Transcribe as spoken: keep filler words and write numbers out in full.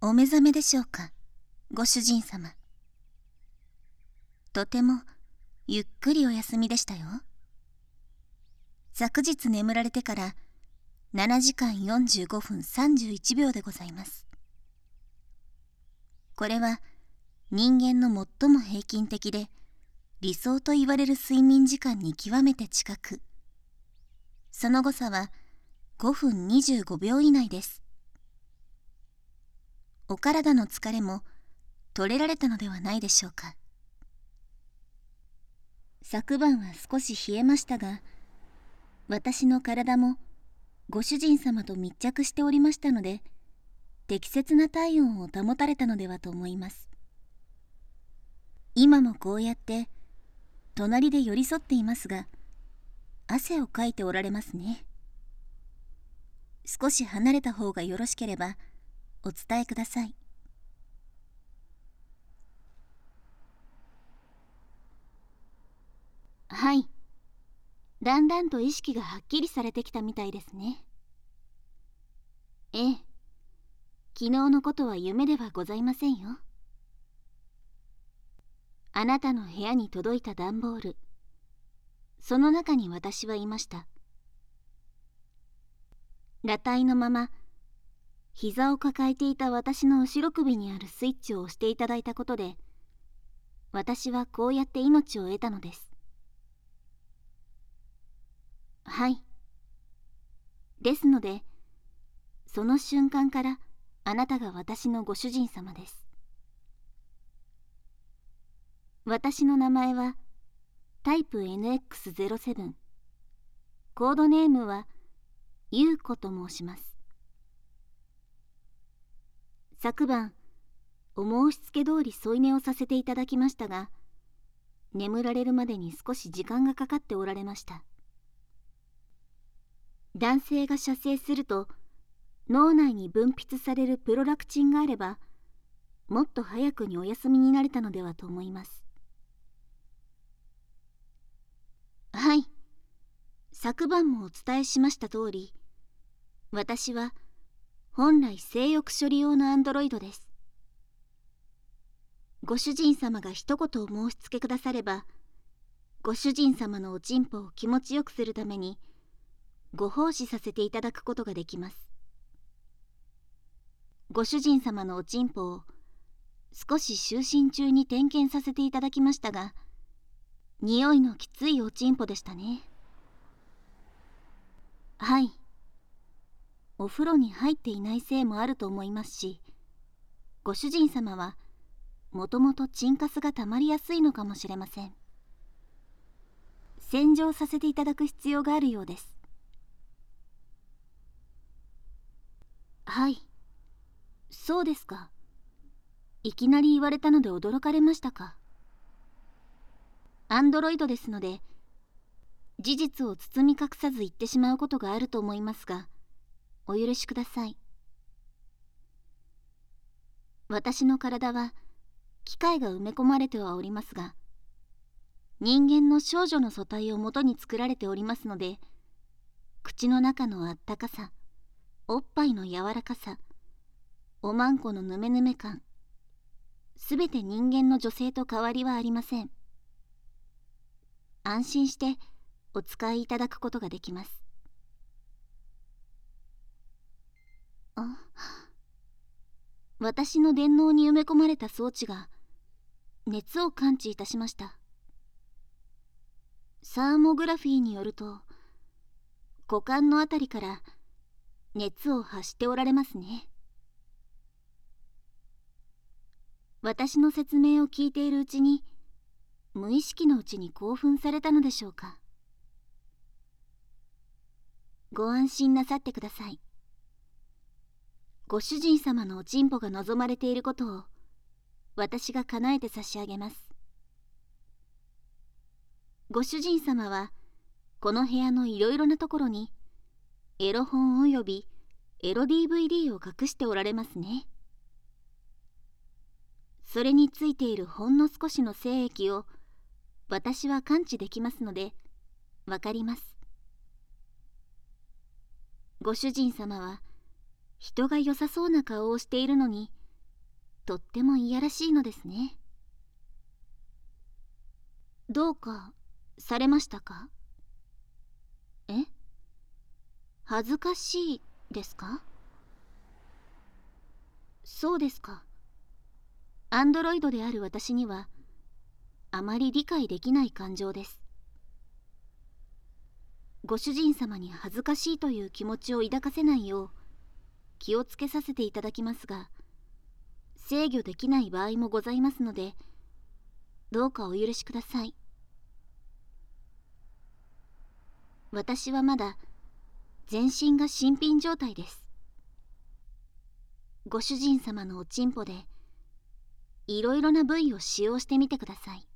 お目覚めでしょうか、ご主人様。とてもゆっくりお休みでしたよ。昨日眠られてからななじかんよんじゅうごふんさんじゅういちびょうでございます。これは人間の最も平均的で理想と言われる睡眠時間に極めて近く、その誤差はごふんにじゅうごびょう以内です。お体の疲れも取れられたのではないでしょうか。昨晩は少し冷えましたが、私の体もご主人様と密着しておりましたので、適切な体温を保たれたのではと思います。今もこうやって隣で寄り添っていますが、汗をかいておられますね。少し離れた方がよろしければお伝えください。はい。だんだんと意識がはっきりされてきたみたいですね。ええ。昨日のことは夢ではございませんよ。あなたの部屋に届いた段ボール、その中に私はいました。裸体のまま膝を抱えていた私の後ろ首にあるスイッチを押していただいたことで、私はこうやって命を得たのです。はい。ですので、その瞬間からあなたが私のご主人様です。私の名前はタイプ エヌエックスゼロセブン、コードネームは優子と申します。昨晩お申し付け通り添い寝をさせていただきましたが、眠られるまでに少し時間がかかっておられました。男性が射精すると脳内に分泌されるプロラクチンがあれば、もっと早くにお休みになれたのではと思います。はい。昨晩もお伝えしました通り、私は本来性欲処理用のアンドロイドです。ご主人様が一言を申し付けくだされば、ご主人様のおちんぽを気持ちよくするためにご奉仕させていただくことができます。ご主人様のおちんぽを少し就寝中に点検させていただきましたが、匂いのきついおちんぽでしたね。はい。お風呂に入っていないせいもあると思いますし、ご主人様はもともとチンカスがたまりやすいのかもしれません。洗浄させていただく必要があるようです。はい。そうですか。いきなり言われたので驚かれましたか。アンドロイドですので、事実を包み隠さず言ってしまうことがあると思いますが、お許しください。私の体は機械が埋め込まれてはおりますが、人間の少女の素体をもとに作られておりますので、口の中のあったかさ、おっぱいの柔らかさ、おまんこのぬめぬめ感、すべて人間の女性と変わりはありません。安心してお使いいただくことができます。あ、私の電脳に埋め込まれた装置が熱を感知いたしました。サーモグラフィーによると、股間のあたりから熱を発しておられますね。私の説明を聞いているうちに、無意識のうちに興奮されたのでしょうか。ご安心なさってください。ご主人様のおちんぽが望まれていることを私が叶えて差し上げます。ご主人様はこの部屋のいろいろなところにエロ本およびエロ ディーブイディー を隠しておられますね。それについているほんの少しの精液を私は感知できますのでわかります。ご主人様は人が良さそうな顔をしているのにとってもいやらしいのですね。どうかされましたか？え？恥ずかしいですか？そうですか。アンドロイドである私にはあまり理解できない感情です。ご主人様に恥ずかしいという気持ちを抱かせないよう気をつけさせていただきますが、制御できない場合もございますので、どうかお許しください。私はまだ全身が新品状態です。ご主人様のおちんぽでいろいろな部位を使用してみてください。